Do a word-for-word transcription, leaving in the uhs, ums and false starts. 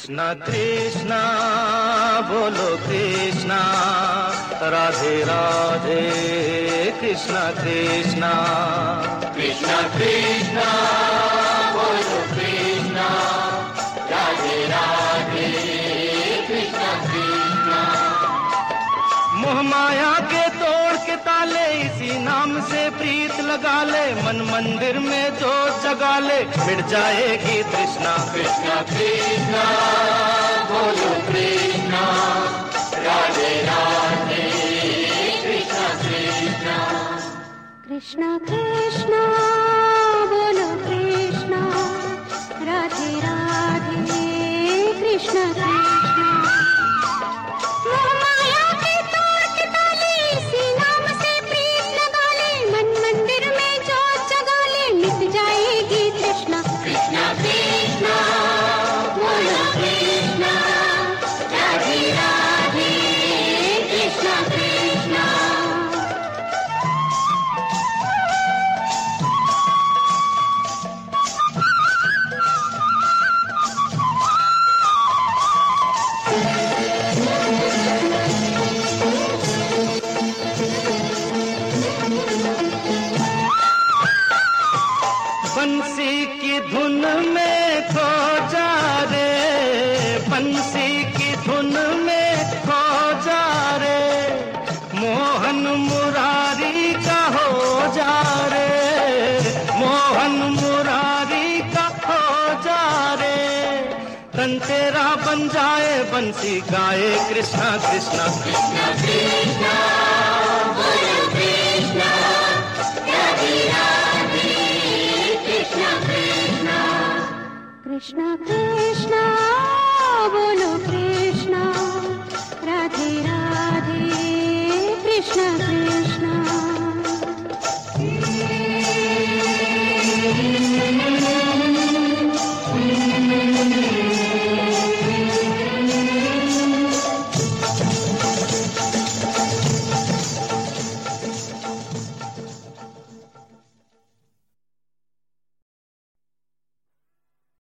कृष्णा कृष्णा बोलो कृष्णा, राधे राधे कृष्णा कृष्णा। कृष्णा कृष्णा बोलो कृष्णा, राधे राधे कृष्णा कृष्णा। मोह माया के तोड़ के ताले, इसी नाम से प्रीत लगा ले, मन मंदिर में जोत जगा ले, मिट जाएगी तृष्णा। कृष्णा कृष्णा बोलो कृष्णा, राधे राधे कृष्णा कृष्णा। कृष्णा कृष्णा बोलो कृष्णा, राधे राधे कृष्णा कृष्णा। मोह माया के तोड़ के ताले, इसी नाम से प्रीत लगा ले, मन मंदिर में जोत जगा ले, मिट जाएगी तृष्णा। कृष्णा कृष्णा बोलो कृष्णा, राधे राधे कृष्णा कृष्णा। बंसी की धुन में खो जा रे, बंसी की धुन में खो जा रे, मोहन मुरारी का हो जा रे, मोहन मुरारी का हो जा रे। तन तेरा बन जाए बंसी गाए कृष्णा कृष्णा। कृष्णा कृष्णा बोलो कृष्णा, राधे राधे कृष्णा कृष्णा। कृष्णा कृष्णा